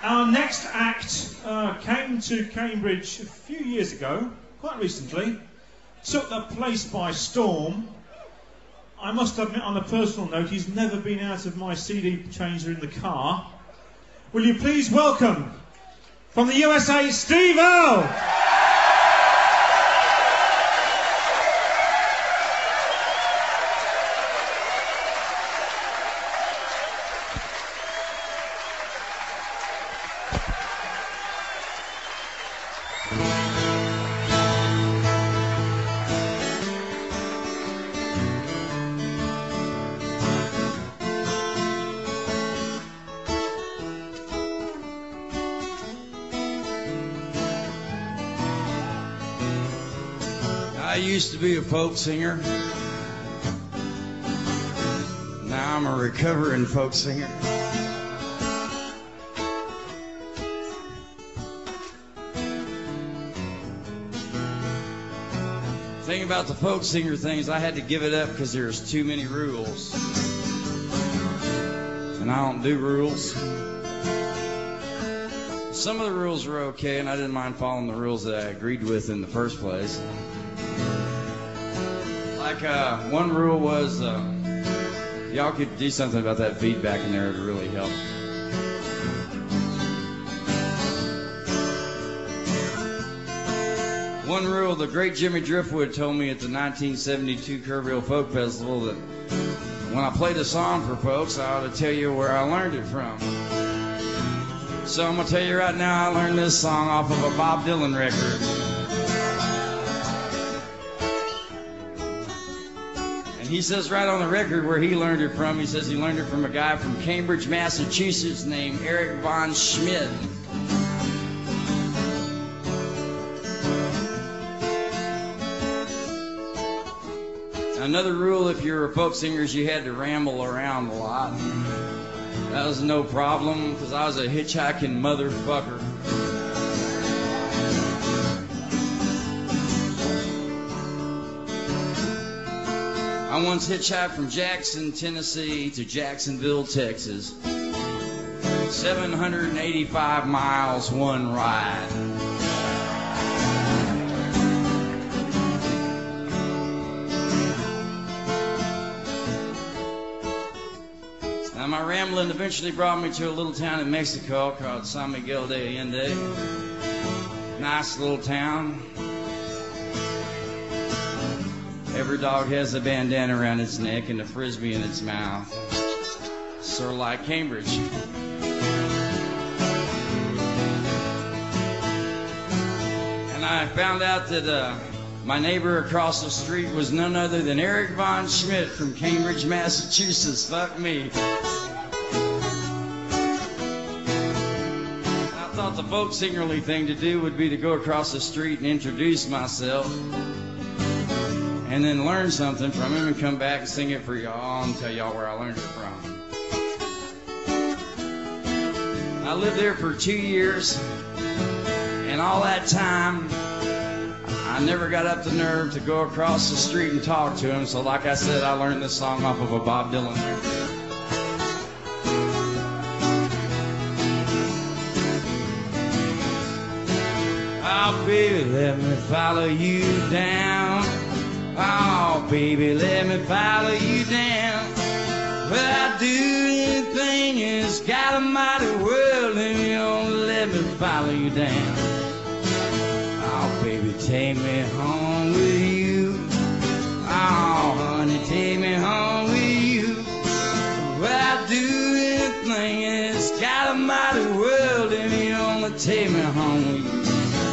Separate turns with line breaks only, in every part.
Our next act came to Cambridge a few years ago, quite recently, took the place by storm. I must admit, on a personal note, he's never been out of my CD changer in the car. Will you please welcome, from the USA, Steve Earle!
I used to be a folk singer. Now I'm a recovering folk singer. The thing about the folk singer thing is I had to give it up because there's too many rules. And I don't do rules. Some of the rules were okay, and I didn't mind following the rules that I agreed with in the first place. Like one rule was y'all could do something about that feedback in there to really help. One rule, the great Jimmy Driftwood told me at the 1972 Kerrville Folk Festival that when I played a song for folks, I ought to tell you where I learned it from. So I'm going to tell you right now, I learned this song off of a Bob Dylan record. He says right on the record where he learned it from, he says he learned it from a guy from Cambridge, Massachusetts named Eric Von Schmidt. Another rule if you were a folk singer is you had to ramble around a lot. That was no problem because I was a hitchhiking motherfucker. I once hitchhiked from Jackson, Tennessee to Jacksonville, Texas. 785 miles, one ride. Now my rambling eventually brought me to a little town in Mexico called San Miguel de Allende. Nice little town. Every dog has a bandana around its neck and a frisbee in its mouth. Sort of like Cambridge. And I found out that my neighbor across the street was none other than Eric Von Schmidt from Cambridge, Massachusetts. Fuck me. I thought the folk singerly thing to do would be to go across the street and introduce myself. And then learn something from him and come back and sing it for y'all and tell y'all where I learned it from. I lived there for 2 years, and all that time, I never got up the nerve to go across the street and talk to him. So like I said, I learned this song off of a Bob Dylan record. Oh, baby, let me follow you down. Oh, baby, let me follow you down. Well, I'd do anything in this God almighty world if you don't let me follow you down. Oh, baby, take me home with you. Oh, honey, take me home with you. Well, I'd do anything in this God almighty world if you only take me home with you.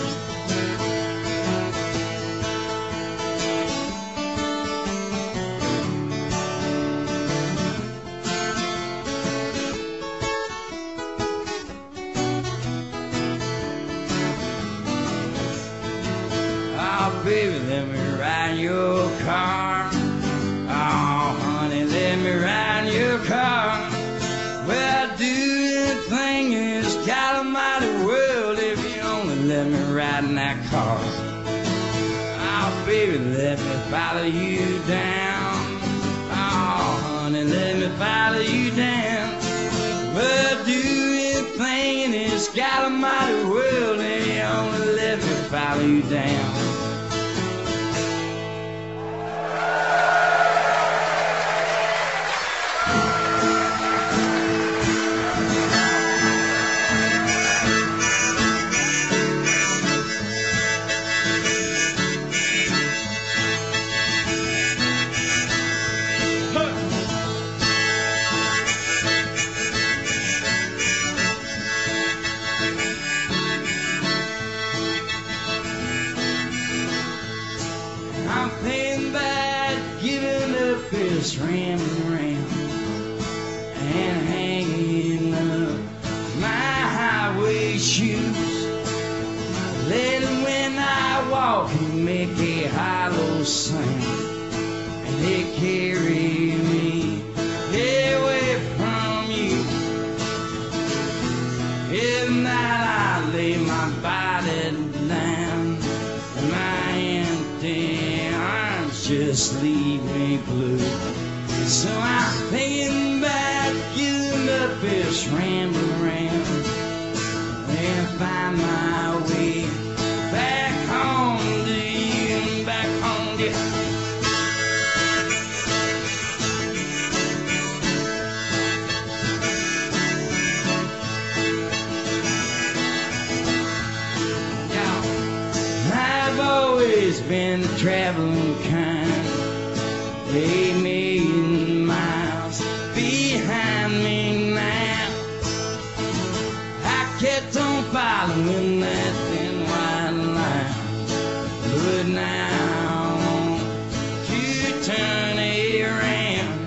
Baby, let me ride your car. Oh, honey, let me ride your car. Well, I'd do anything in this God almighty world if you only let me ride in that car. Oh, baby, let me follow you down. Oh, honey, let me follow you down. Well, I'd do anything in this It's got a mighty world and you only let me follow you down. I'm paying back, giving up this rambling around and hanging up my highway shoes. Letting when I walk you make a hollow sound, and they carry me away from you. At night I lay my body down, and my empty arms just leave me blue. So I'm thinking back, giving up this rambling around, and find my way back home to you, back home to you. I've always been the traveling kind, 8,000,000 miles behind me now. I kept on following that thin white line, but now I want to turn around.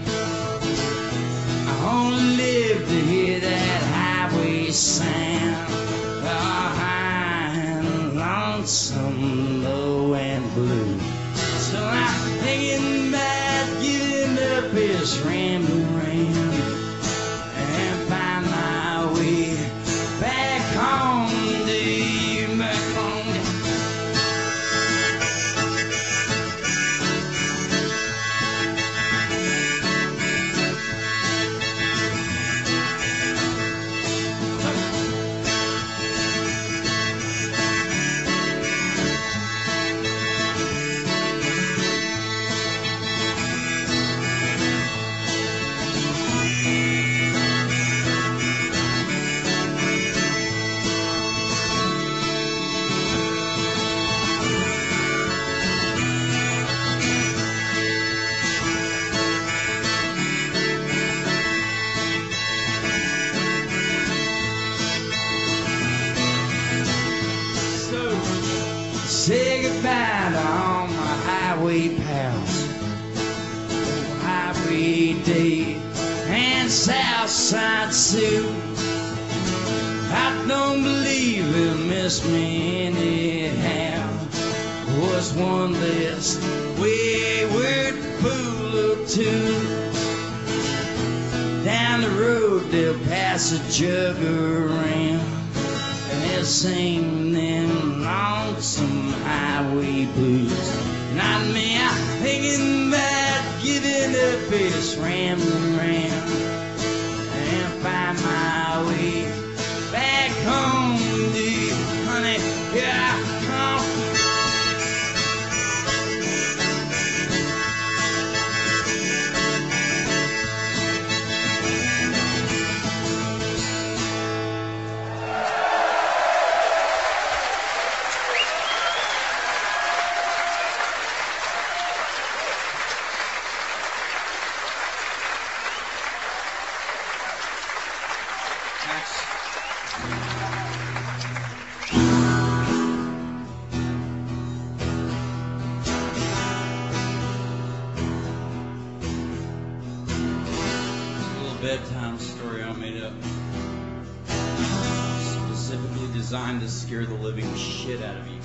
I only live to hear that highway sound, high and lonesome, low and blue. So I'm thinking back, giving up this rambling around, and find my way back home to you, back home to you. Say goodbye to all my highway pals, Highway Dave and Southside Sue. I don't believe they'll miss me anyhow. Was one less wayward fool or two. Down the road they'll pass a jug around, and they'll sing them lonesome highway blues. Not me, I'm thinking about giving up this rambling around, and find my way back home to you, honey. Here I come. Bedtime story I made up, specifically designed to scare the living shit out of you.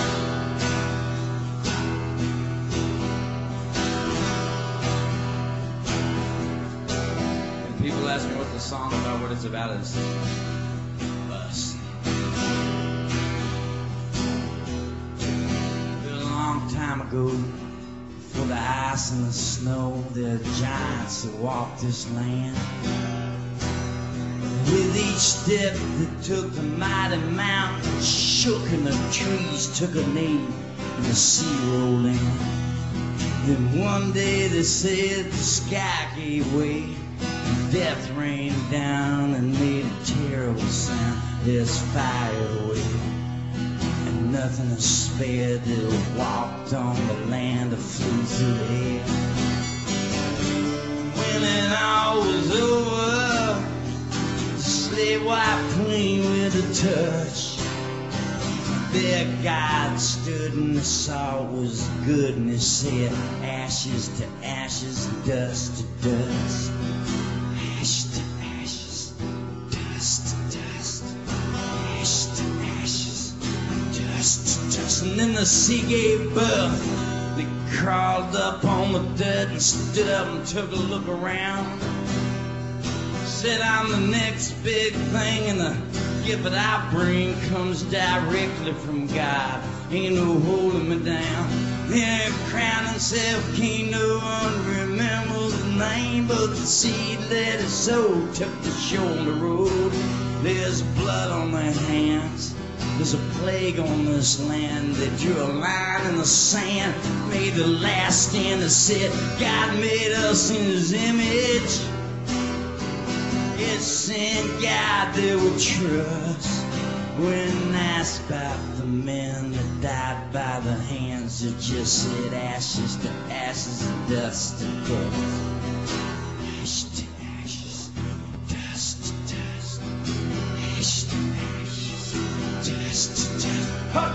When people ask me what the song about, what it's about, is us. A long time ago, for the ice and the snow, the giants that walked this land. With each step that took the mighty mountain shook and the trees took a name and the sea rolled in. Then one day they said the sky gave way and death rained down and made a terrible sound. There's fire away and nothing is spared that walked on the land that flew through the air. When it all was over, the slave wiped clean with a touch. Their God stood and the salt was good and he said, ashes to ashes, dust to dust. Ash to ashes, dust to dust. Ash to ashes, dust to dust. And then the sea gave birth. They crawled up on the dirt and stood up and took a look around. Said, I'm the next big thing and the gift that I bring comes directly from God. Ain't no holding me down. Then crowned himself king, no one remembers the name, but the seed that his soul took the shoulder road. There's blood on their hands. There's a plague on this land. They drew a line in the sand, made the last stand that said, God made us in his image. It's in God that we trust. When asked about the men that died by the hands, it just said ashes to ashes and dust to dust. Ash to ashes, dust to dust. Ash to ashes, dust to dust. Huh.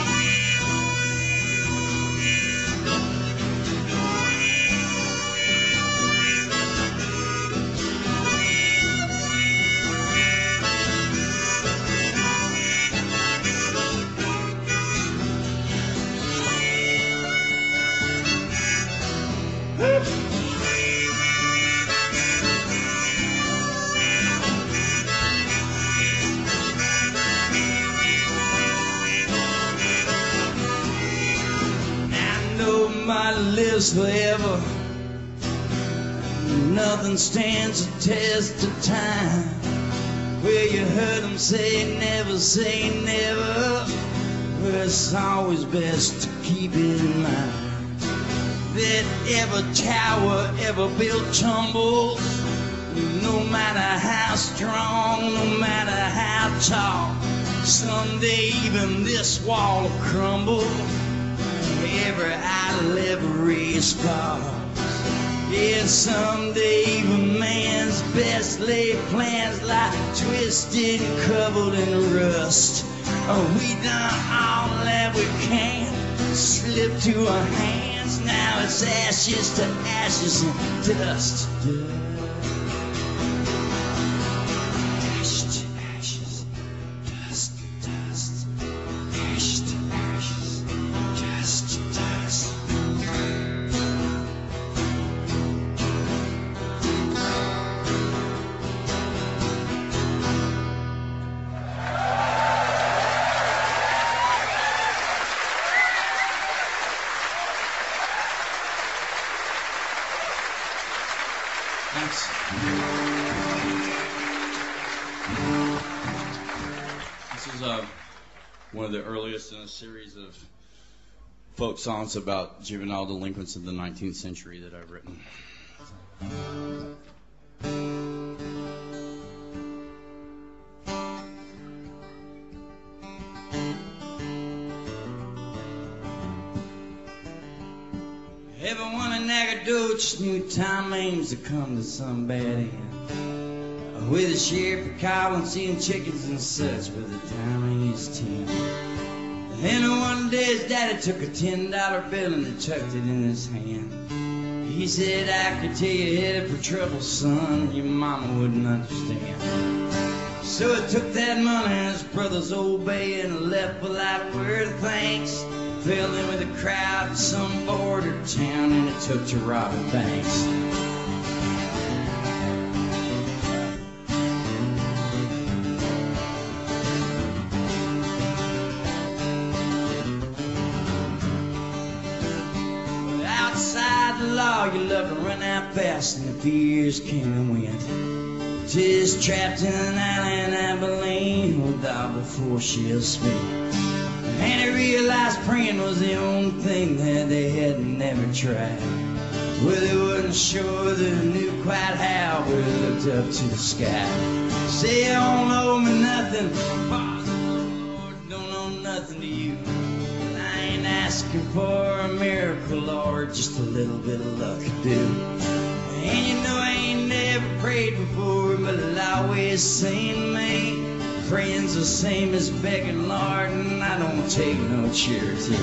Lives forever. Nothing stands the test of time. Where you heard them say never never. Well, it's always best to keep it in mind that every tower ever built tumbles. No matter how strong, no matter how tall, someday even this wall will crumble. Every idol ever raised scars. Yeah, someday even man's best laid plans lie twisted and covered in rust. Oh, we done all that we can, slip to our hands. Now it's ashes to ashes and dust to dust. Ash to ashes, dust to dust. Ash to ashes, dust to dust.
Thanks. This is one of the earliest in a series of folk songs about juvenile delinquents of the 19th century that I've written.
Everyone in Nacogdoches knew Tom Ames had come to some bad end. With a sheriff of Collins seeing chickens and such with a Tom Ames team. Then one day his daddy took a $10 bill and he tucked it in his hand. He said, I could tell you headed for trouble, son, your mama wouldn't understand. So he took that money and his brother's Old Bay and left without a word of thanks. Fell in with a crowd in some border town and it took to robbing banks. Outside the law, you love to run out fast, and the few years came and went. Tis trapped in an island, Abilene, will die before she'll speak. And he realized praying was the only thing that they had never tried. Well, they wasn't sure they knew quite how, but they looked up to the sky. Say, you don't owe me nothing, Father, Lord, don't owe nothing to you. I ain't asking for a miracle, Lord, just a little bit of luck to do. And you know I ain't never prayed before, but it'll always seem to me praying's the same as begging, Lord, and I don't take no charity.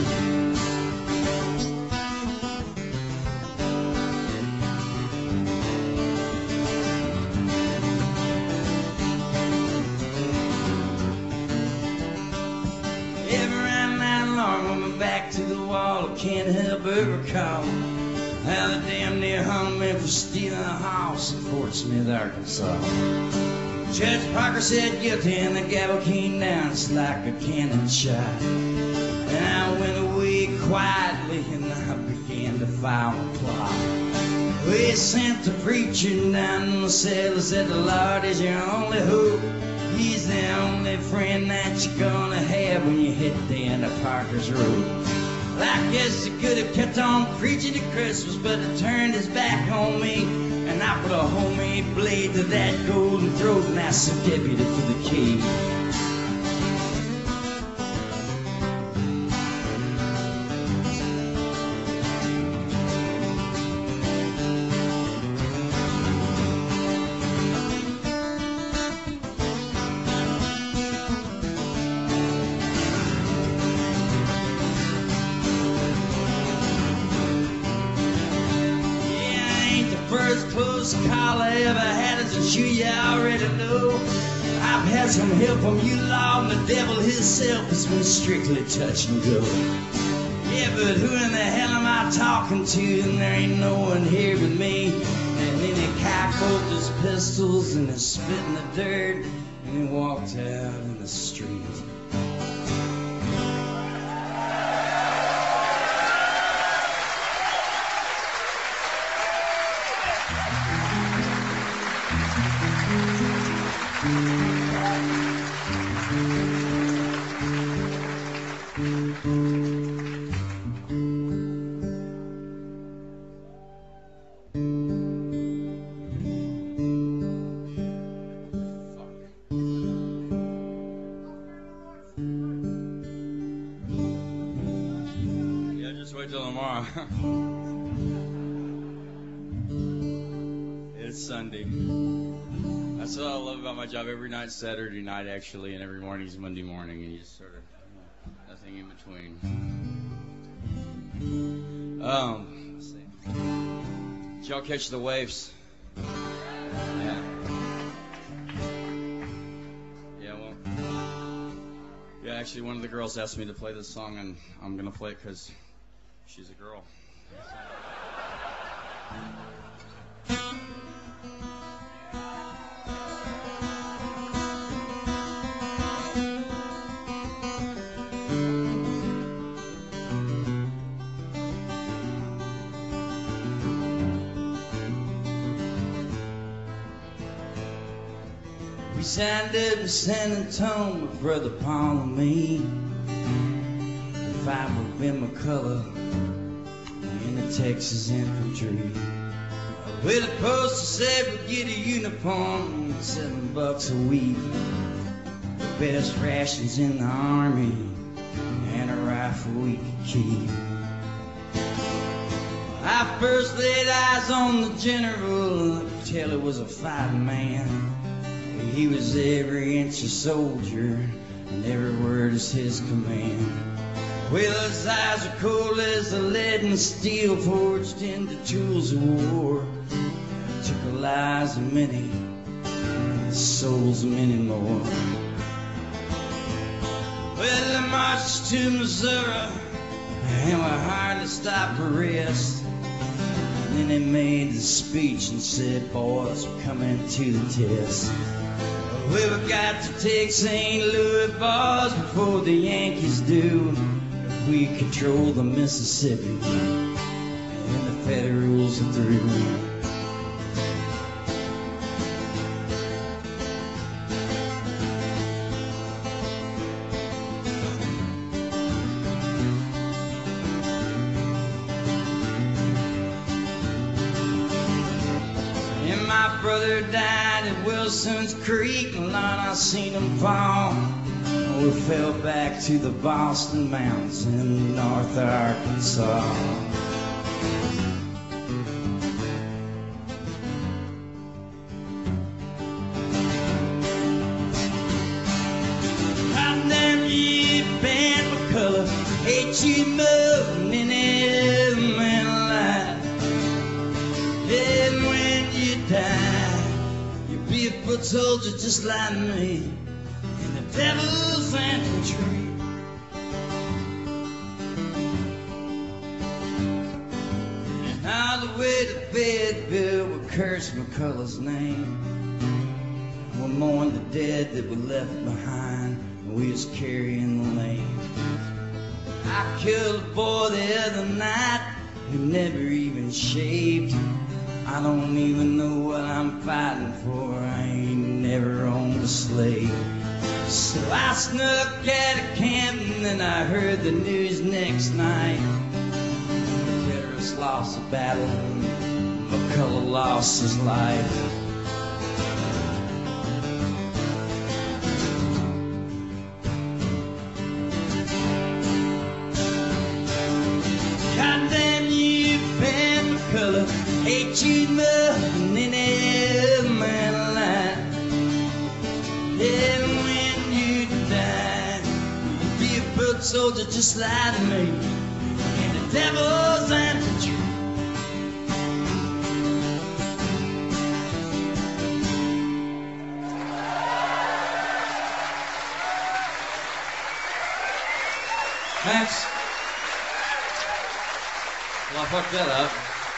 Can't help but recall how they damn near hung me for stealing a house in Fort Smith, Arkansas. Judge Parker said guilty and the gavel came down just like a cannon shot. And I went away quietly and I began to file a plot. We sent the preacher down in the cell and said the Lord is your only hope. He's the only friend that you're gonna have when you hit the end of Parker's Road. Well, I guess he could have kept on preaching to Christmas, but he turned his back on me, and I put a homemade blade to that golden throat and asked the deputy for the key. You already know I've had some help from you, Lord, and the devil himself has been strictly touch and go. Yeah, but who in the hell am I talking to? And there ain't no one here but me. And then he cockled his pistols and he spit in the dirt and he walked out in the street. It's Sunday. That's what I love about my job. Every night's Saturday night, actually, and every morning's Monday morning, and you just sort of, nothing in between. Let's see. Did y'all catch the waves? Yeah. Yeah, actually, one of the girls asked me to play this song, and I'm going to play it because she's a girl. We signed up in San Antonio with Brother Paul and me. The fight with Ben McCullough in the Texas Infantry. Well, the poster said we'd get a uniform, $7 a week, the best rations in the Army, and a rifle we could keep. I first laid eyes on the general, I could tell he was a fighting man. He was every inch a soldier, and every word is his command. Well, his eyes are cold as the lead and steel forged into tools of war. Took the lives of many, and the souls of many more. Well, they marched to Missouri, and we hardly stopped for rest. And then he made the speech and said, boys, we're coming to the test. We've got to take St. Louis, boys, before the Yankees do. We control the Mississippi, and the Federals are through. brother died at Wilson's Creek, and Lord, I seen him fall. We fell back to the Boston Mountains in North Arkansas. Goddamn you, Ben McCullough, hate you more than any man alive. And when you die, you'll be a foot soldier just like me. Devil's infantry. And all the way to Fayetteville we cursed McCullough's name. We mourned the dead that we left behind, and we was carrying the lame. I killed a boy the other night who never even shaved. I don't even know what I'm fighting for. I ain't never owned a slave. So I snuck out of camp, and then I heard the news next night. The terrorists lost the battle, and McCullough lost his life. Goddamn you, Ben McCullough, hate you more than any man alive. Yeah, soldier just like me, and the devil's infantry.
Thanks. Well, I fucked that up.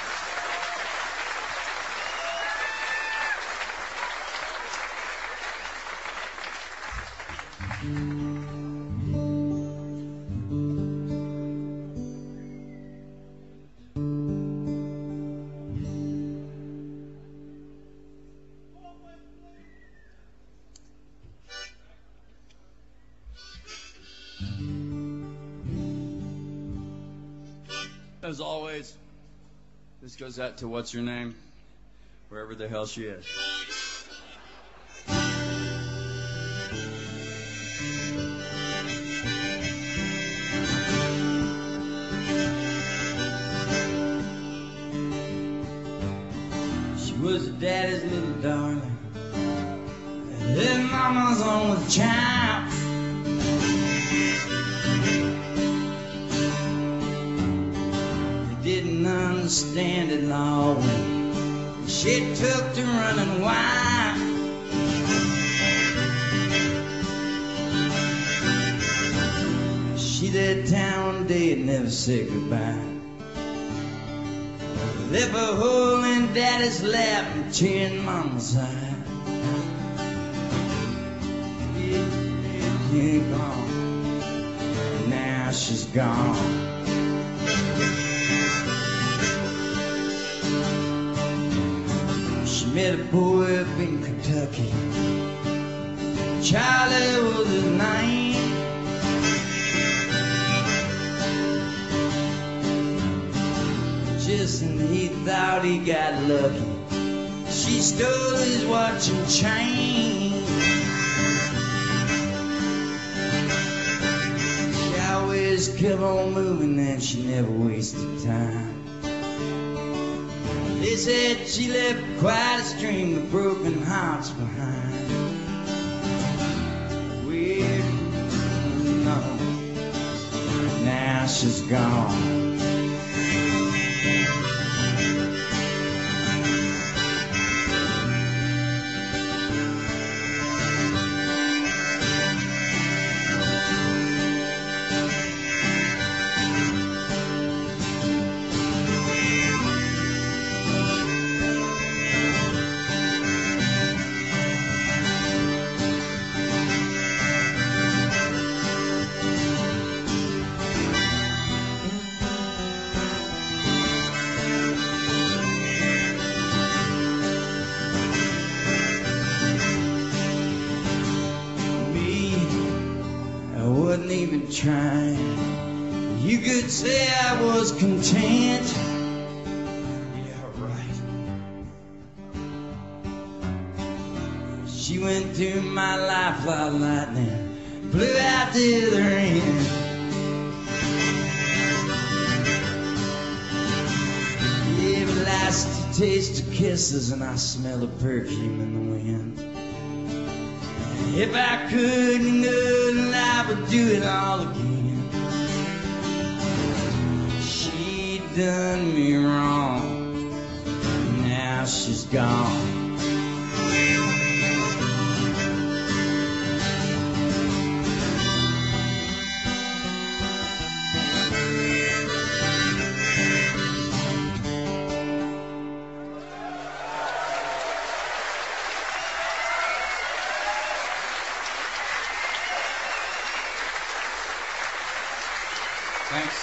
As always, this goes out to What's Your Name, wherever the hell she is.
She was her daddy's little darling, and her mama's only child. Didn't understand it all when she took to running wild. She left town one day and never said goodbye. Left a hole in daddy's lap and tear in mama's eye. Yeah, gone. Now she's gone. Met a boy up in Kentucky. Charlie was his name. Just when he thought he got lucky, she stole his watch and chain. She always kept on moving and she never wasted time. They said she left quite a stream of broken hearts behind. Weird, no, now she's gone. Even trying, you could say I was content. Yeah, right. went through my life like lightning, blew out the other end. Everlasting taste of kisses, and I smell of perfume in the wind. If I could, then I would do it all again. She done me wrong, now she's gone.
Thanks.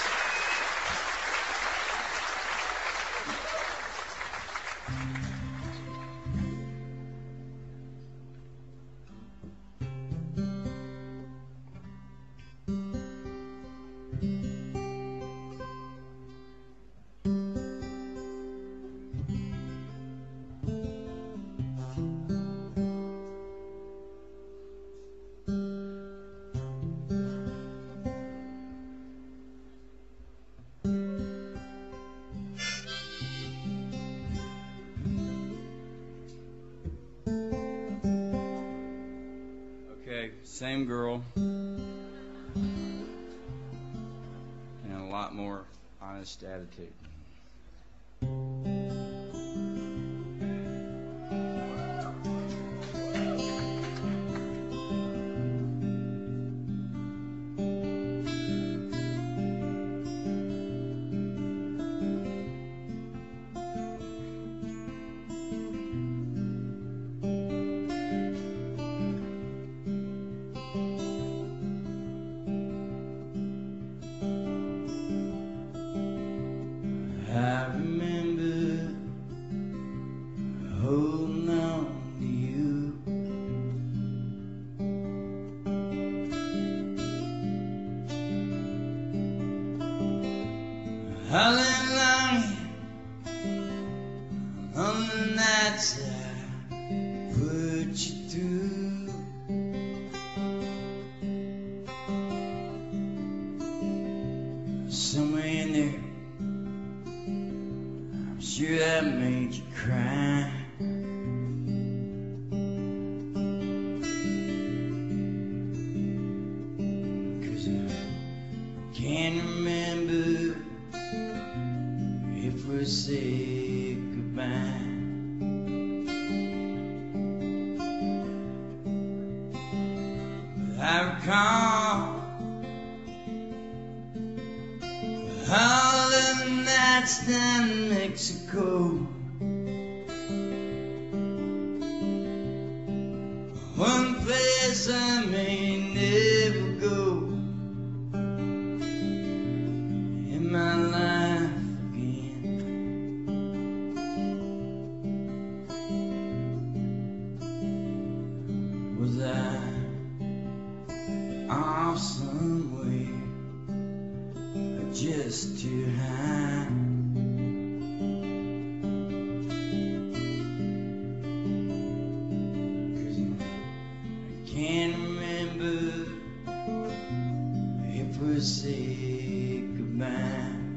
Okay, same girl. And a lot more honest attitude. I remember holding on to you. Howling longing on the nights I put you through. Somewhere in there, I'm sure I made you cry. Cause I can't remember if we said goodbye. But I recall all the nights down in Mexico. One place I may never go in my life again. Was I off somewhere, just too high? Cause I can't remember if we said goodbye.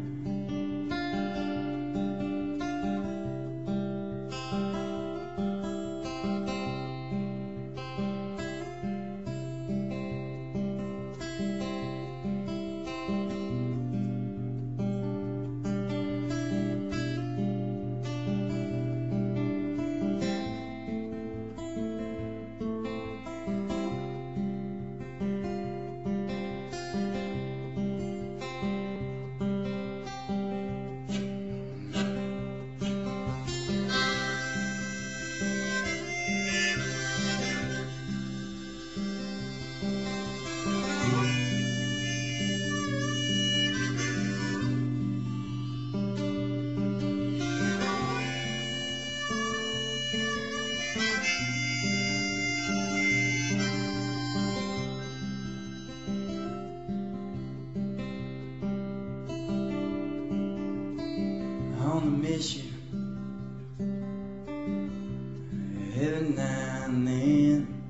On a mission every now and then.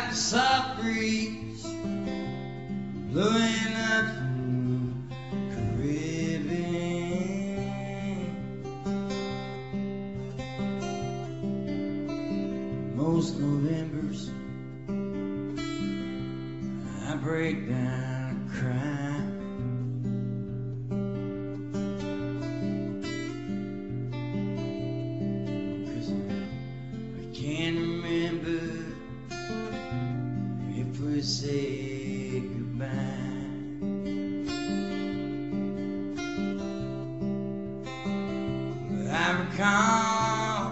like a soft breeze blowing up from the Caribbean. Most Novembers I break down and cry. 'Cause I can't remember if we say goodbye. But I recall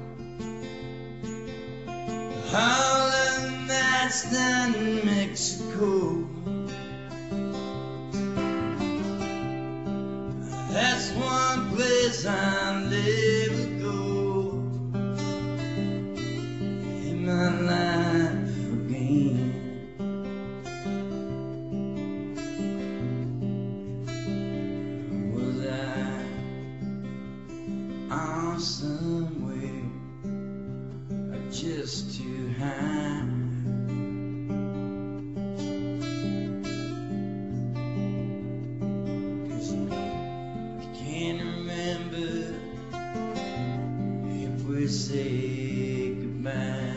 all of the nights down in Mexico. That's one place I'll never go in my life again. Was I on somewhere just too high? 'Cause I can't remember if we say goodbye.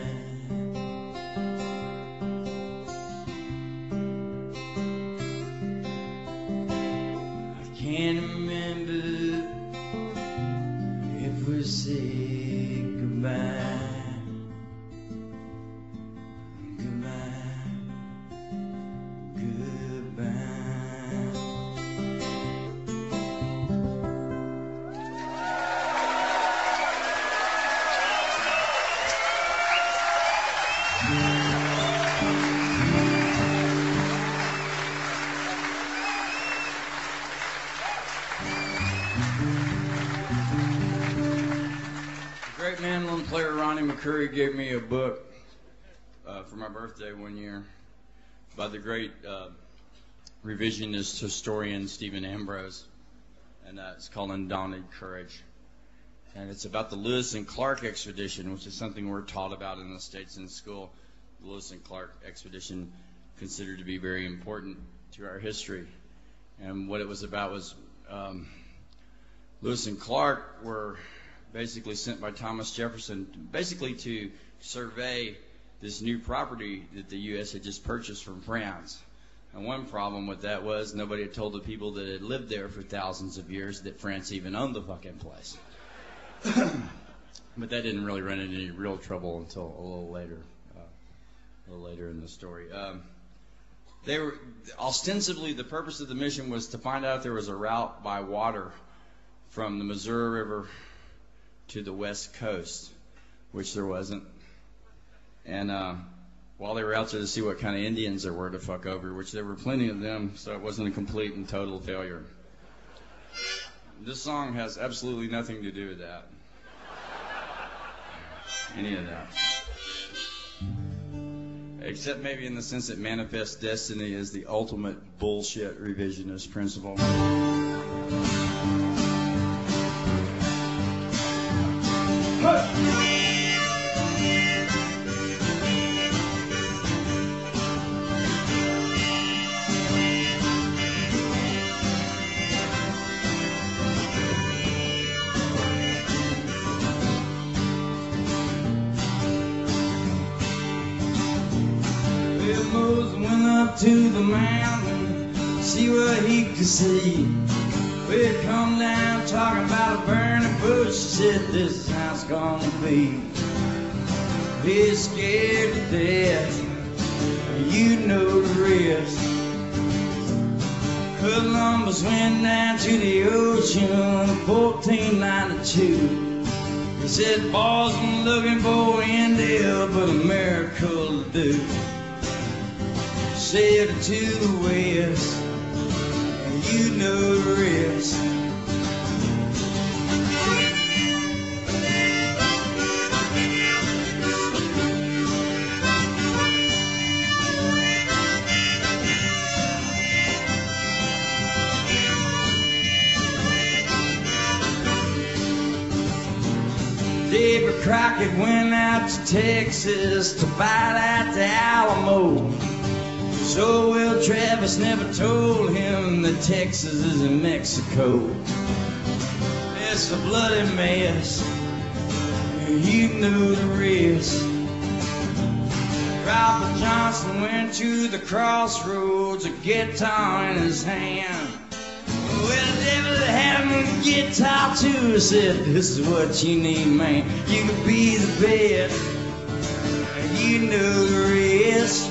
I can't remember if we say goodbye. Goodbye. Goodbye. The great mandolin player Ronnie McCurry gave me a book for my birthday one year by the great revisionist historian Stephen Ambrose, and it's called Undaunted Courage. And it's about the Lewis and Clark expedition, which is something we're taught about in the States in school. The Lewis and Clark expedition, considered to be very important to our history. And what it was about was Lewis and Clark were basically sent by Thomas Jefferson basically to survey this new property that the U.S. had just purchased from France. And one problem with that was nobody had told the people that had lived there for thousands of years that France even owned the fucking place. But that didn't really run into any real trouble until a little later in the story. They were ostensibly, the purpose of the mission was to find out if there was a route by water from the Missouri River to the West Coast, which there wasn't. And while they were out there to see what kind of Indians there were to fuck over, which there were plenty of them, so it wasn't a complete and total failure. This song has absolutely nothing to do with that. Any of that. Except maybe in the sense that Manifest Destiny is the ultimate bullshit revisionist principle. Moses went up to the mountain, see what he could see. We'd come down talking about a burning bush. He said, this is how it's gonna be. He's scared to death, you know the rest. Columbus went down to the ocean in 1492. He said, boys, I'm looking for India, but America will do. Said to the west, and you know the rest. David Crockett went out to Texas to fight at the Alamo. So Will Travis never told him that Texas is in Mexico. It's a bloody mess, you know the rest. Robert Johnson went to the crossroads, a guitar in his hand. Well, David had him a guitar too, said, this is what you need, man. You can be the best, you know the rest.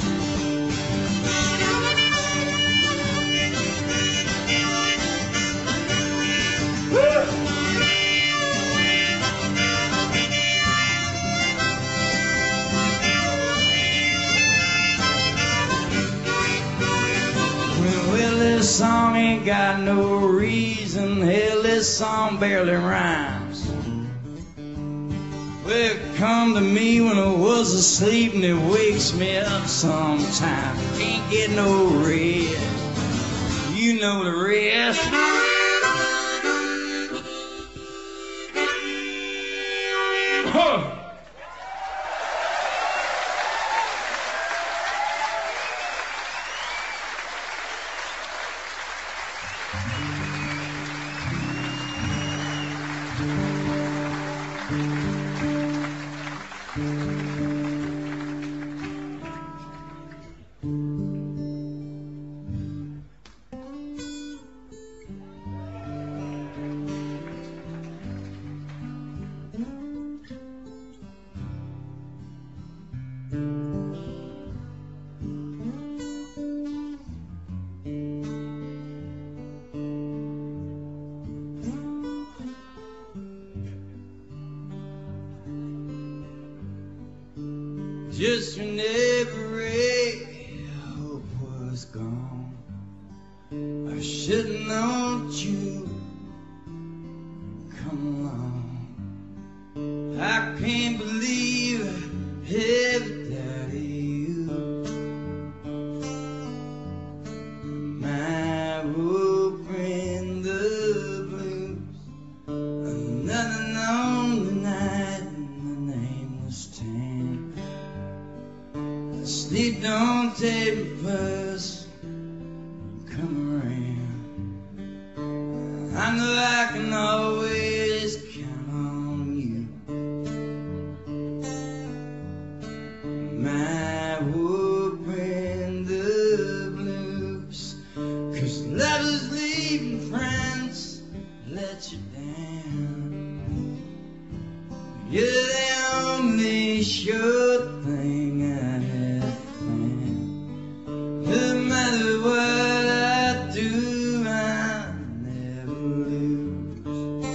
Well, this song ain't got no reason. Hell, this song barely rhymes. Well, it come to me when I was asleep, and it wakes me up sometime. Can't get no rest. You know the rest. Huh. Just when every hope was gone, I should've known you'd come along. I can't believe I ever doubted you. My hope in the blues, another lonely night, and my name was Tam. Sleep don't take me first, come around. I know I can always count on you. My hope in the blues, 'cause lovers leaving friends let you down. You're the only sure thing I have found. No matter what I do, I never lose.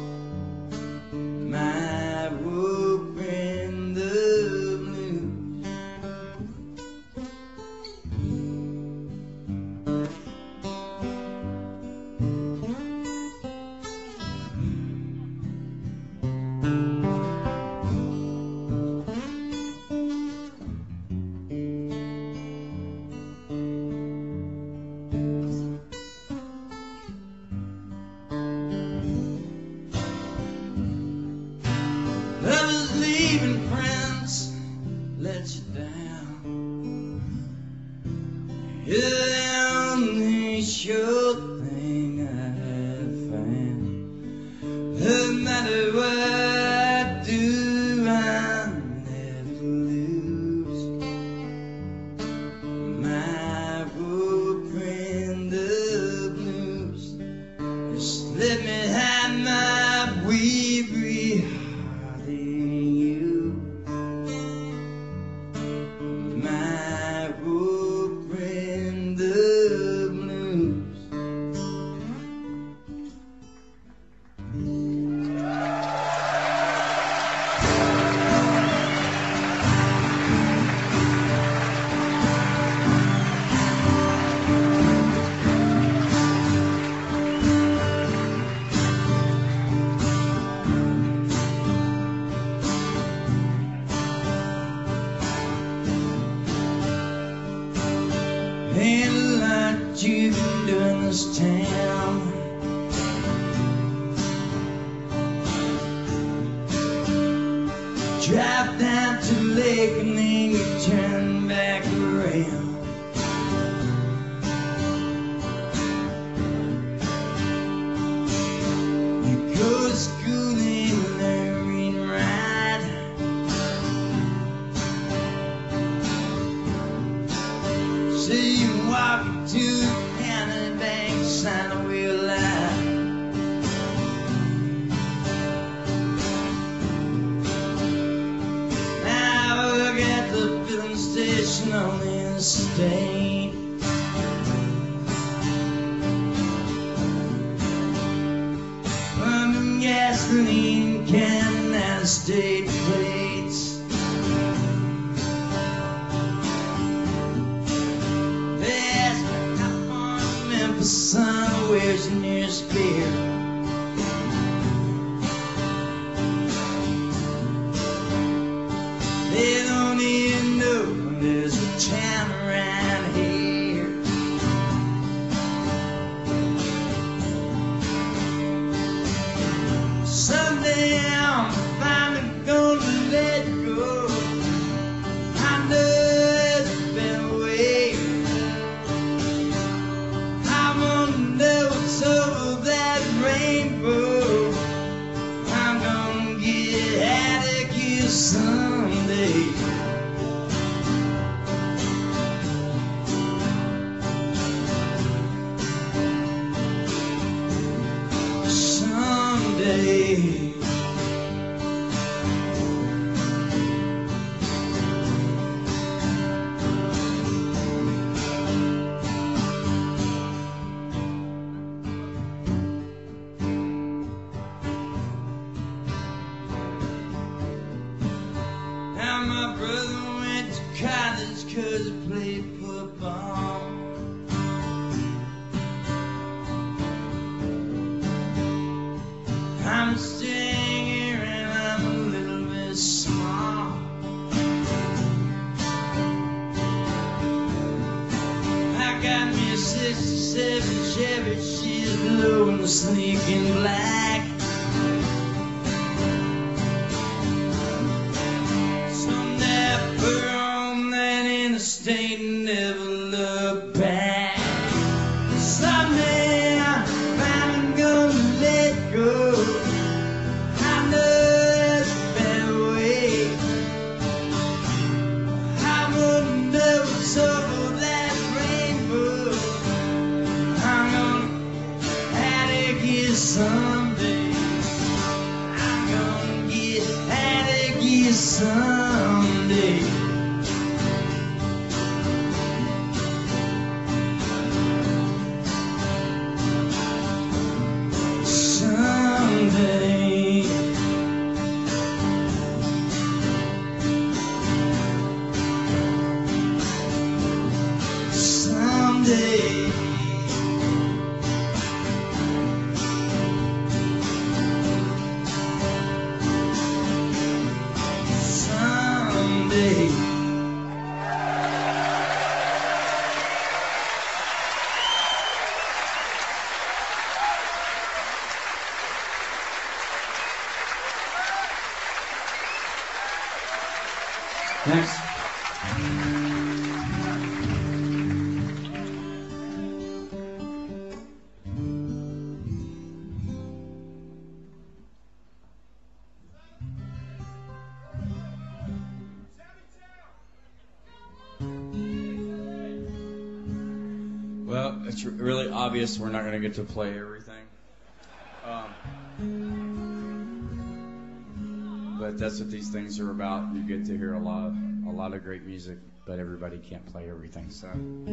My hope in the blues. Lovers leaving friends let you down. You're the only sure thing I have found. No matter what I do, I never lose. My hope in the blues. Just let me have my weary heart in you. My hope in the blues. drive down to the lake and then you turn back around. You go to school and learn read and write. So you walk to the county bank, sign a wheel line. Station on the interstate. Pumping gasoline, counting out state plates. They ask me how far from Memphis, son, where's the nearest beer? They don't even know there's a town around here. Someday I'm finally gonna let go. I know there's a better way. I wanna know what's over that rainbow. I'm gonna get out of here someday. Now my brother went to college 'cause he played football. I'm staying here and I'm a little bit small. I got me a 67 Chevy, she's blue and sleek and black. Someday I put her on that interstate and never look back. Someday I'm finally gonna let go. I know there's a better way. I wanna know what's over that rainbow. I'm gonna out of here someday. I'm gonna get out of here someday. Someday. Someday. Someday. Next. Well, it's really obvious we're not going to get to play everything. But that's what these things are about. You get to hear a lot of great music, but everybody can't play everything. So,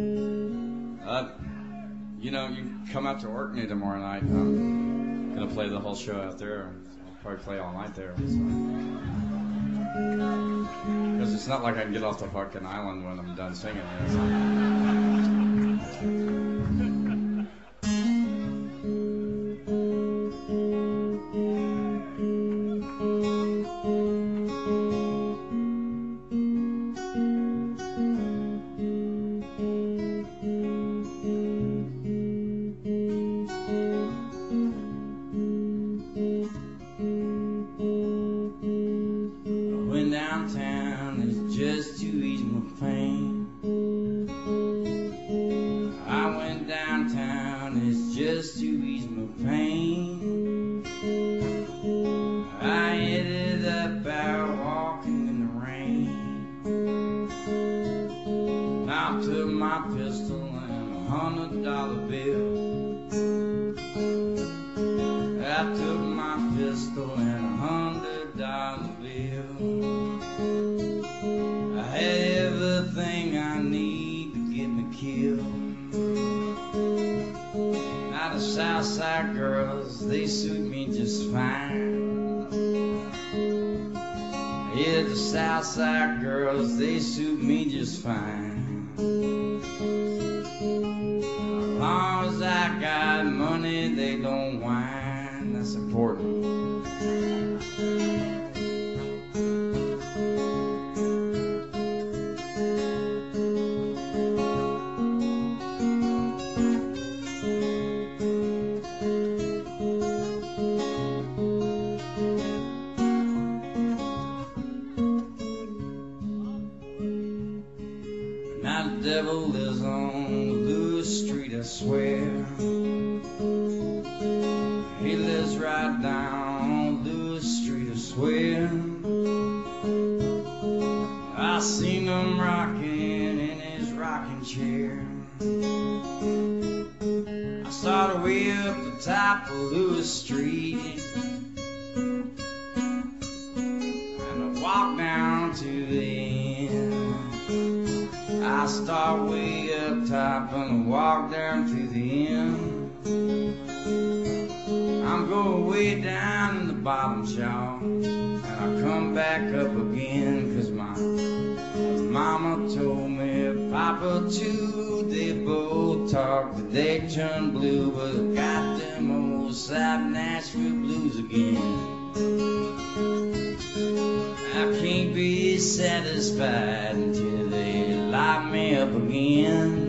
you know, you can come out to Orkney tomorrow night. I'm gonna play the whole show out there. I'll probably play all night there. Because it's not like I can get off the fucking island when I'm done singing. When just to ease my pain. I went downtown, it's just to ease my pain. I ended up out walking in the rain. I took my pistol and $100 bill. I took my pistol and $100 bill. I had everything I need to get me killed. Now the Southside girls, they suit me just fine. Yeah, the Southside girls, they suit me just fine. As long as I got money, they don't whine. That's important. Now the devil is on Lewis Street, I swear. He lives right down on Lewis Street, I swear. I seen him rocking in his rocking chair. I started way up the top of Lewis Street, and I walked down to the end. I start way up top and walk down to the end. I'm going way down in the bottom, y'all, and I come back up again, 'cause my mama told me, Papa too, they both talk, but they turn blue, but I got them old South Nashville blues again. I can't be satisfied until they lock me up again.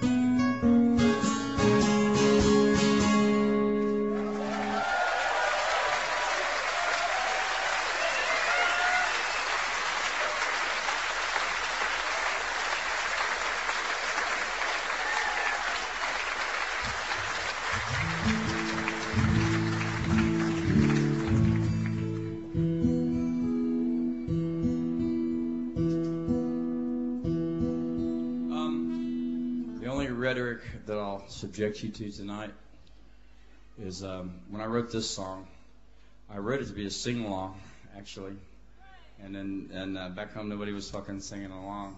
Rhetoric that I'll subject you to tonight is when I wrote this song, I wrote it to be a sing-along, actually, and then back home nobody was fucking singing along.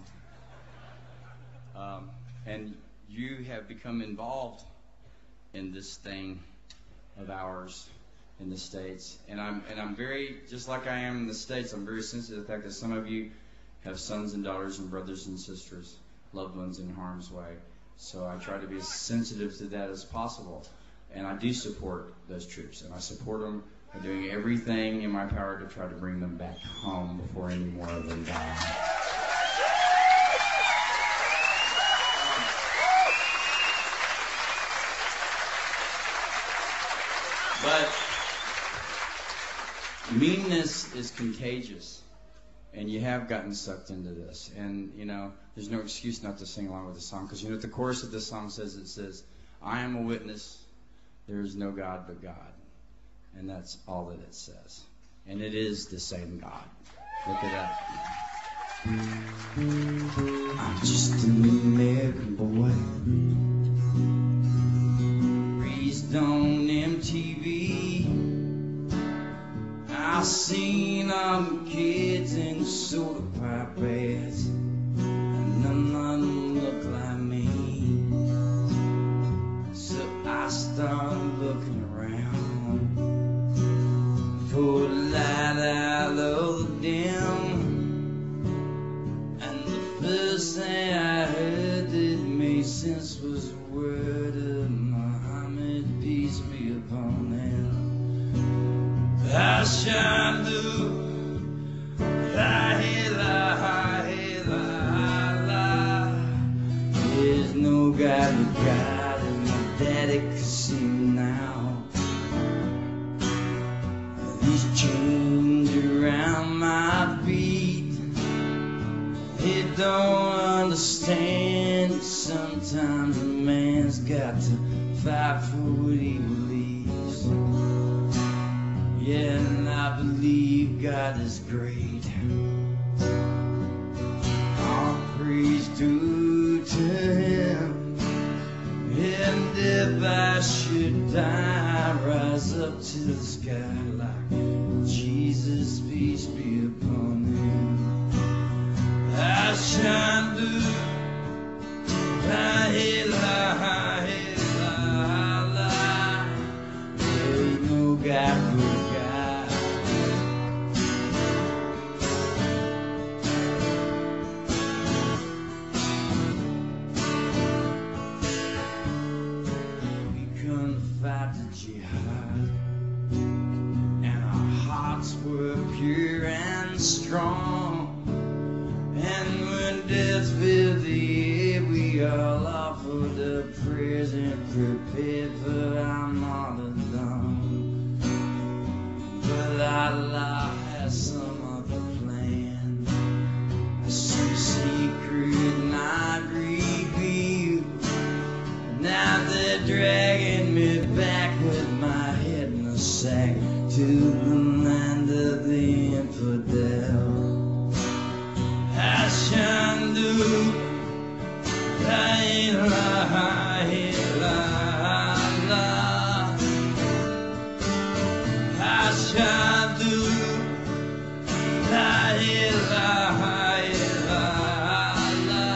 And you have become involved in this thing of ours in the States, and I'm very, just like I am in the States, I'm very sensitive to the fact that some of you have sons and daughters and brothers and sisters, loved ones in harm's way. So I try to be as sensitive to that as possible. And I do support those troops. And I support them by doing everything in my power to try to bring them back home before any more of them die. But meanness is contagious. And you have gotten sucked into this. And, you know, there's no excuse not to sing along with the song. Because you know what the chorus of this song says? It says, I am a witness, there is no God but God. And that's all that it says. And it is the same God. Look at that. I'm just an American boy, raised on MTV. I seen them kids in soda pop ads, and none of them look like me. So I started looking around for the light out of the dim, and the first thing I heard that made sense was the word of Muhammad, peace be upon him. I shine through, la la la. There's no God but God, and my daddy could see me now. These chains around my feet, don't understand. Sometimes a man's got to fight for what he believes. Yeah, and I believe God is great. All praise due to Him. And if I should die, rise up to the sky like Jesus, peace be upon Him. I shine through. La la la. There ain't no God but God. We couldn't fight the jihad, and our hearts were pure and strong. And when death filled the air, we all offered up prayers and prepared for our martyrdom. But Allah has some other plan, some secret not revealed. Now they're dragging me back with my head in a sack to the land of the infidel. I shine through. La ilaha illallah. I shine through. La ilaha illallah.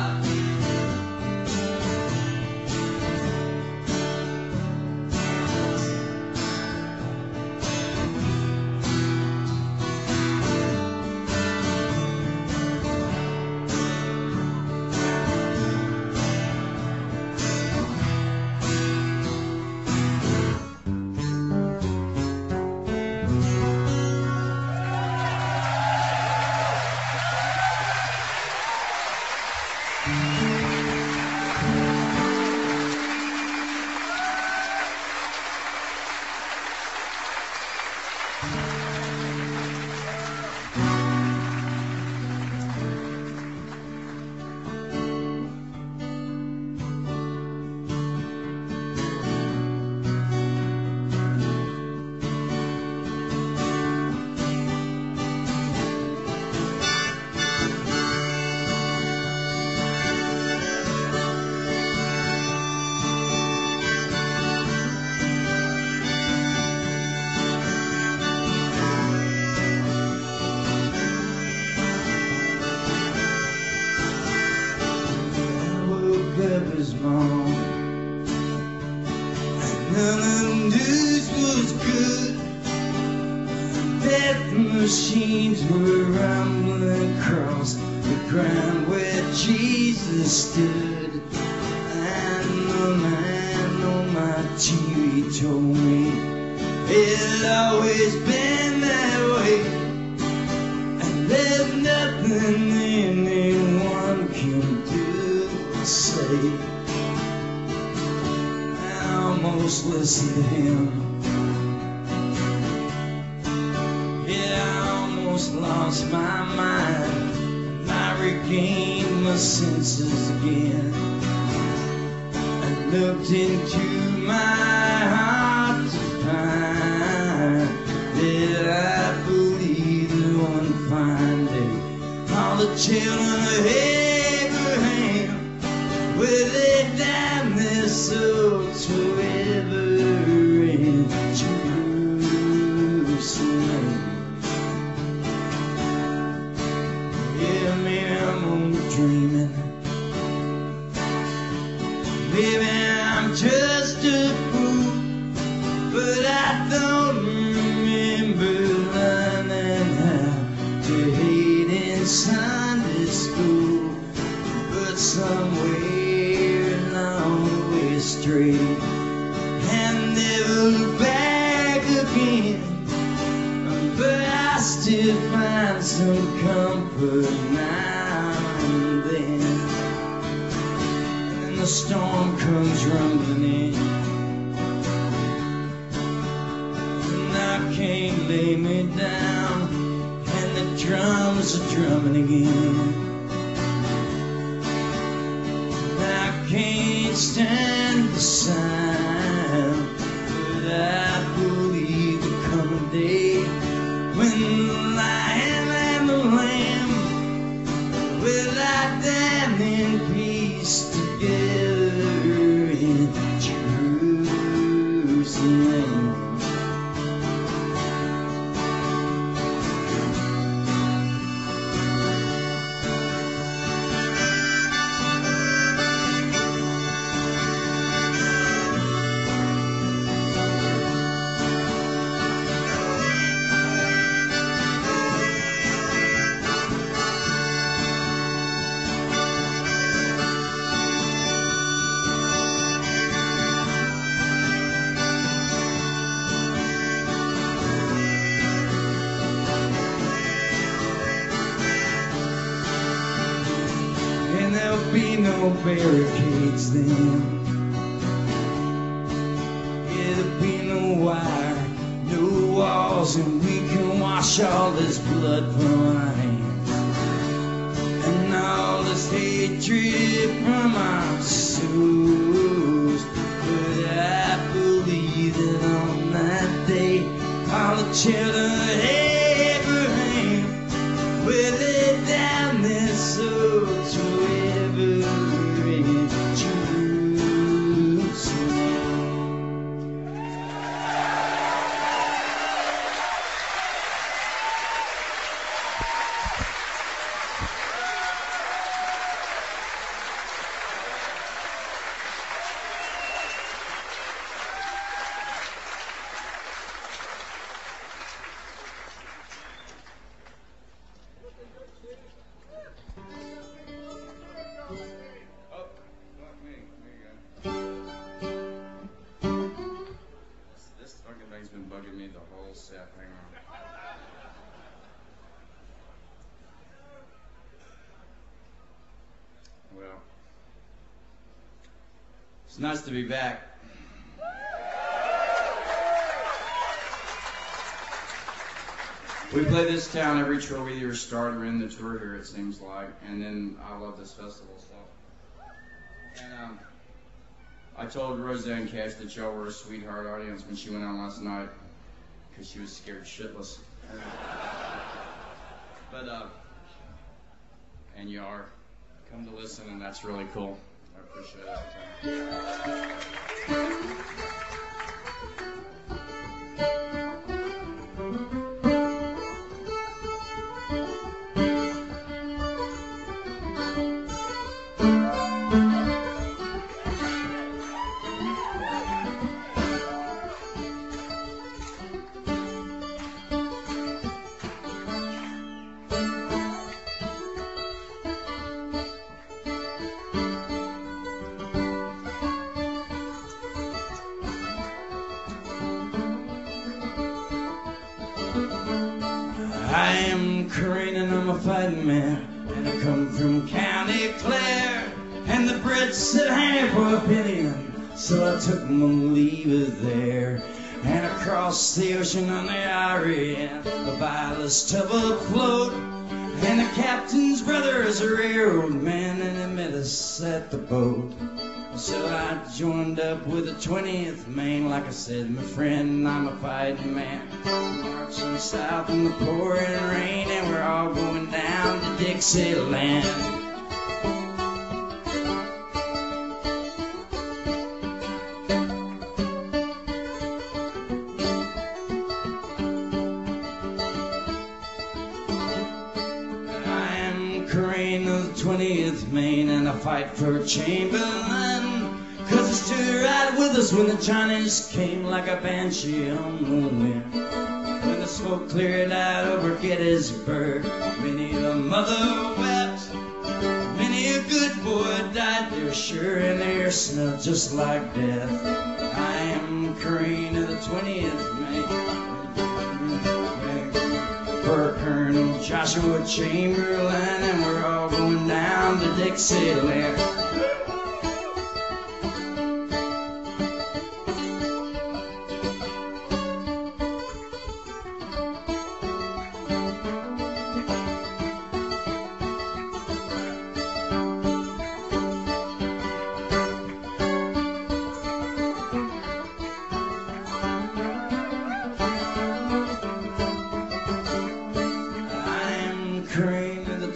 Was wrong, and none of the news was good. Death machines were rumbling across the ground where Jesus stood. And the man on my TV told me it'd always been that way, and there's nothing anyone can do or say. Almost listened to him. Yeah, I almost lost my mind. I regained my senses again. I looked into my heart to find that I believe that one fine day all the children of Abraham, will they damn their souls forever in Jerusalem. Yeah, maybe I'm only dreaming. Maybe I'm just a fool, but I don't remember learning how to hate in Sunday school. But somewhere along the way straight and never look back again. But I still find some comfort now and then. And the storm comes rumbling in, and I can't lay me down, and the drums are drumming again. stand beside. But I believe the coming day when the lion and the lamb will lie down in peace together in Jerusalem. And there'll be no barricades then. Yeah, there'll be no wire, no walls, and we can wash all this blood from our hands and all this hatred from our souls. But I believe that on that day, all the children of Abraham will lay down their souls forever in Jerusalem.
Oh, fuck me. There you go. This fucking thing's been bugging me the whole set. Hang on. Well, it's nice to be back. We play this town every tour. We either start or end the tour here, it seems like. And then I love this festival stuff. And I told Roseanne Cash that y'all were a sweetheart audience when she went on last night because she was scared shitless. But, and you are. Come to listen, and that's really cool. I appreciate it.
I am Corinne and I'm a fighting man, and I come from County Clare, and the Brits said hang for a penny, so I took my leave of there, and I crossed the ocean on the Ariane, the vilest tub afloat, and the captain's brother is a railroad man, and he met us at the boat. So I joined up with the 20th Maine, like I said, my friend, I'm a fighting man. Marching south in the pouring rain, and we're all going down to Dixieland. I am Corinne of the 20th Maine, and I fight for Chamberlain. 'Cause he stood right with us when the Chinese came like a banshee on the wind. When the smoke cleared out over Gettysburg, many a mother wept, many a good boy died there, sure, and the air smelled just like death. I am Corinne of the 20th Maine, for Colonel Joshua Chamberlain, and we're all going down to Dixieland.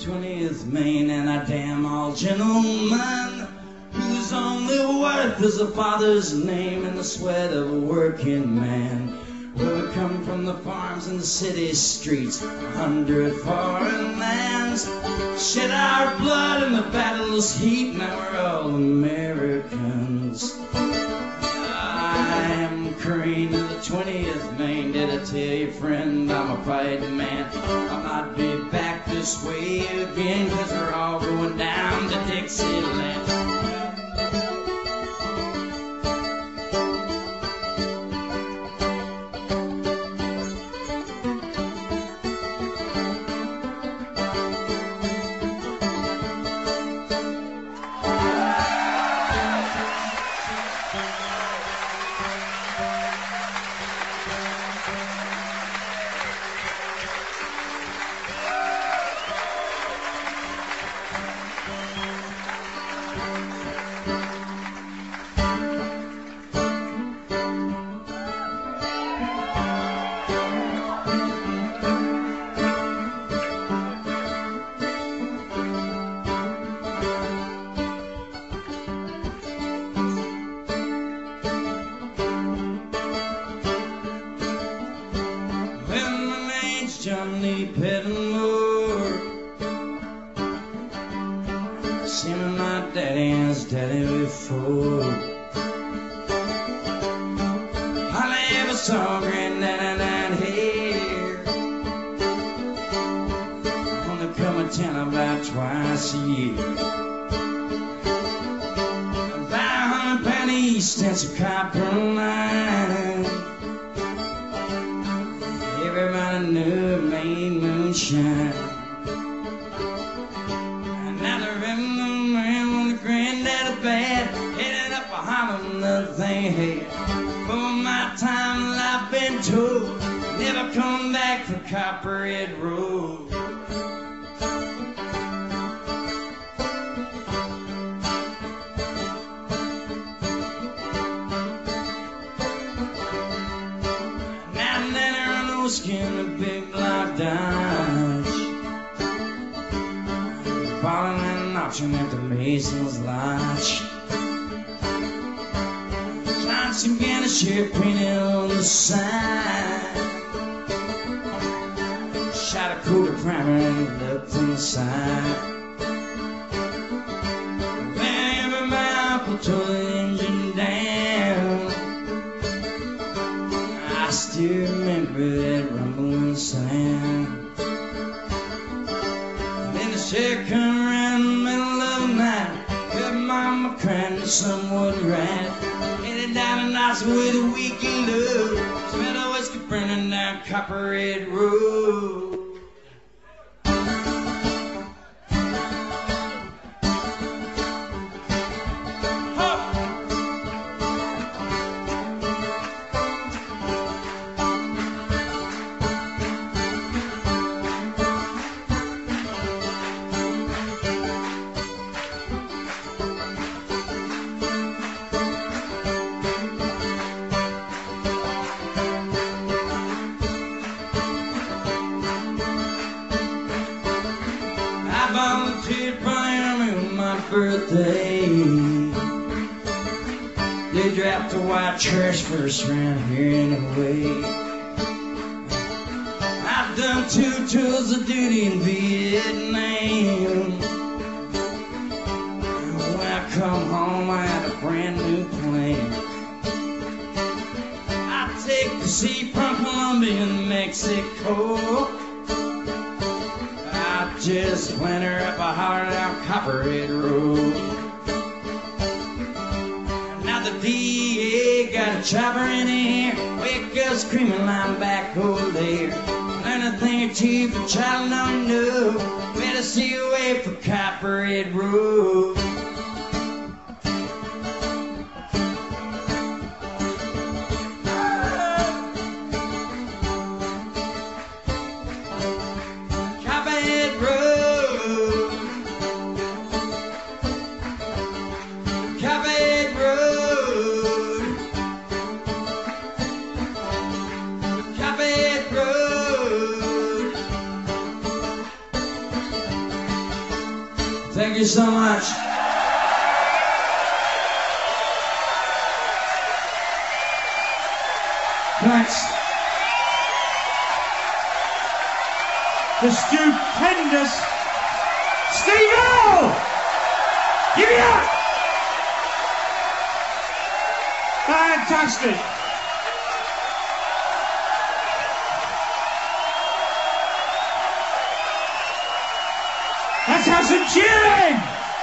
20th Main, and I damn all gentlemen whose only worth is a father's name and the sweat of a working man. Well, we come from the farms and the city streets, 100 foreign lands, shed our blood in the battle's heat, now we're all Americans. I am Crane of the 20th Main. Did I tell you, friend, I'm a fighting man? I might be back this way again, 'cause we're all going down to Dixieland. Johnny Pettimore, seen my daddy and his daddy before. I never saw Granddaddy down here. Only come to town about twice a year. About 100 pound east and some copper line. Everybody knew Maine moonshine. And now the revenue man on the Granddaddy bad, headed up behind him, nothing had. For my time I've been told, never come back from Copperhead Road. Skin a big black Dodge, falling an auction at the Mason's Lodge. Johnson began a ship painted on the side. Shot a cool primer and looked inside. Then every mile tore the engine down. I still remember that rumbling sound. Then the sheriff come around in the middle of the night, heard mama crying to someone right. Headed down to Knoxville with a week in love, smell of whiskey burning down Copperhead Road. I volunteered for the army on my birthday. They dropped the white trash first around here anyway. I've done 2 tours of duty in Vietnam. When I come home, I had a brand new plane. I take the sea from Colombia and Mexico. Just went her up a holler down Copperhead Road. Now the DA got a chopper in here, wake up screaming, I'm back over there. Learn a thing or two, but child don't know. Better see away for Copperhead Road. Thank you so much.
Thanks. The stupendous Steve Earle! Give it up! Fantastic. Let's have some cheering!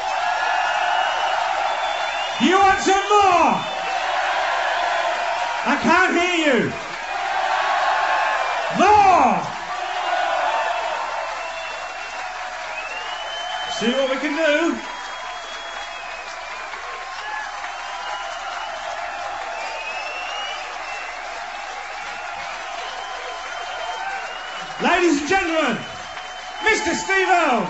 You want some more? I can't hear you. More! See what we can do? Ladies and gentlemen, Mr. Steve Earle.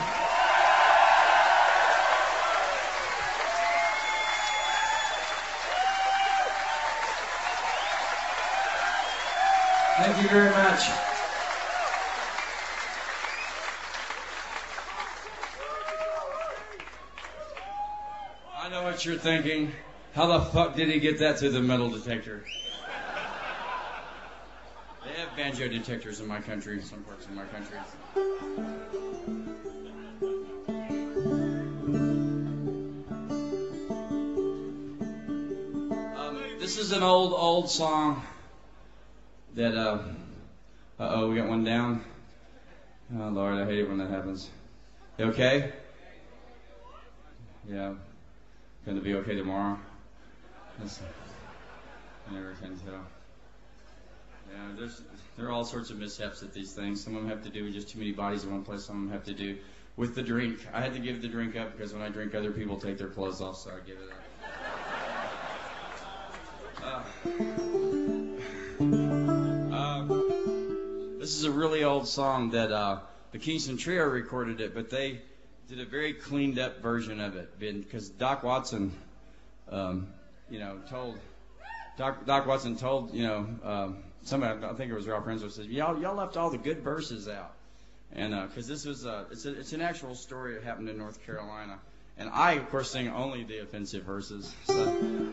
Thank you very much. I know what you're thinking. How the fuck did he get that through the metal detector? They have banjo detectors in my country, in some parts of my country. This is an old song that, uh-oh, we got one down. Oh, Lord, I hate it when that happens. You okay? Yeah. Going to be okay tomorrow? I never can tell. Yeah, there are all sorts of mishaps at these things. Some of them have to do with just too many bodies in one place. Some of them have to do with the drink. I had to give the drink up because when I drink, other people take their clothes off, so I give it up. This is a really old song that the Kingston Trio recorded it, but they did a very cleaned up version of it because Doc Watson, told Doc Watson told somebody, I think it was Ralph Renzo, said y'all left all the good verses out, and because this was it's an actual story that happened in North Carolina, and I of course sing only the offensive verses. So.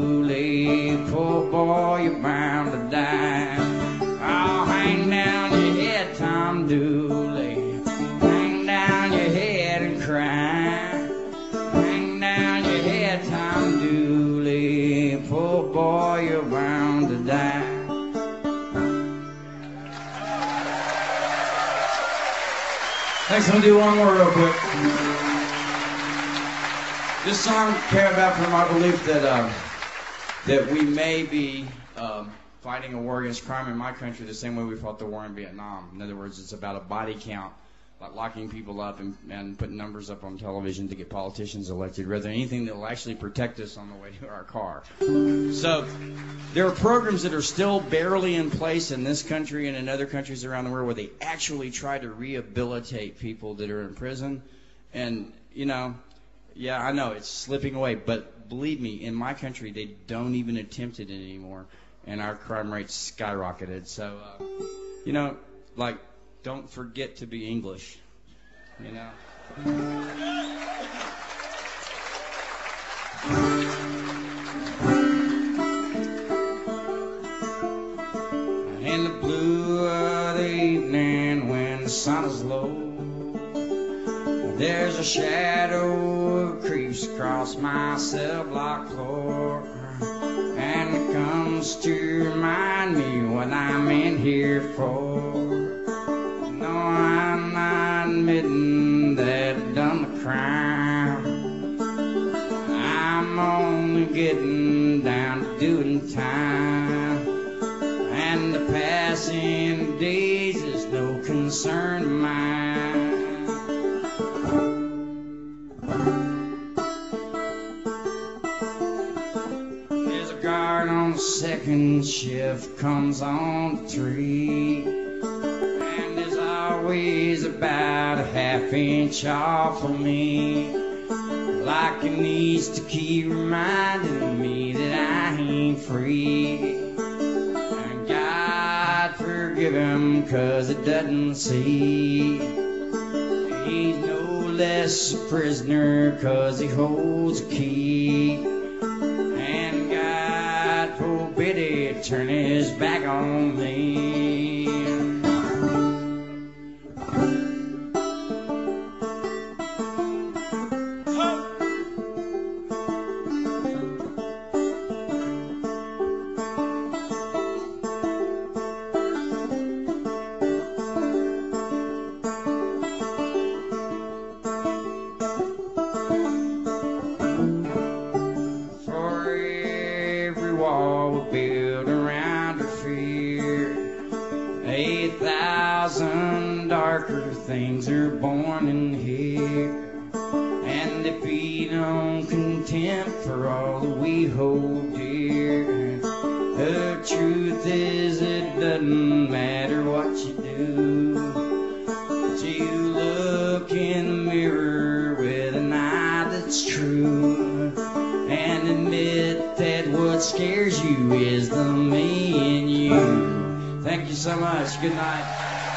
Poor boy, you're bound to die. Oh, hang down your to die. Next, I'm gonna do one more real quick. This song came about from our belief that we may be fighting a war against crime in my country the same way we fought the war in Vietnam. In other words, it's about a body count, like locking people up and putting numbers up on television to get politicians elected, rather than anything that will actually protect us on the way to our car. So there are programs that are still barely in place in this country and in other countries around the world where they actually try to rehabilitate people that are in prison. And, you know, yeah, I know it's slipping away, but believe me, in my country, they don't even attempt it anymore, and our crime rate's skyrocketed. So, you know, like, don't forget to be English, you know. In the blue of the evening when the sun is low, there's a shadow creeps across my cell block floor, and it comes to remind me what I'm in here for. No, I'm not admitting that I've done the crime. I'm only getting down to doing time, and the passing days is no concern of mine. There's a guard on the second shift, comes on the tree, and there's always about a half-inch off of me, like he needs to keep reminding me that I ain't free. And God forgive him, 'cause it doesn't see he's no less a prisoner, 'cause he holds a key. And God forbid he turn his back on me. Things are born in here, and they feed on contempt for all that we hold dear. The truth is, it doesn't matter what you do, but you look in the mirror with an eye that's true, and admit that what scares you is the me in you. Thank you so much. Good night.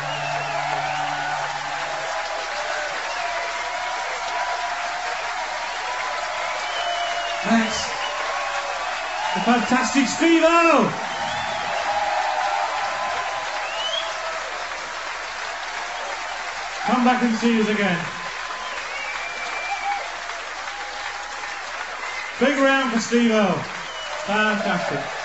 Thanks. The fantastic Steve-O! Come back and see us again. Big round for Steve-O. Fantastic.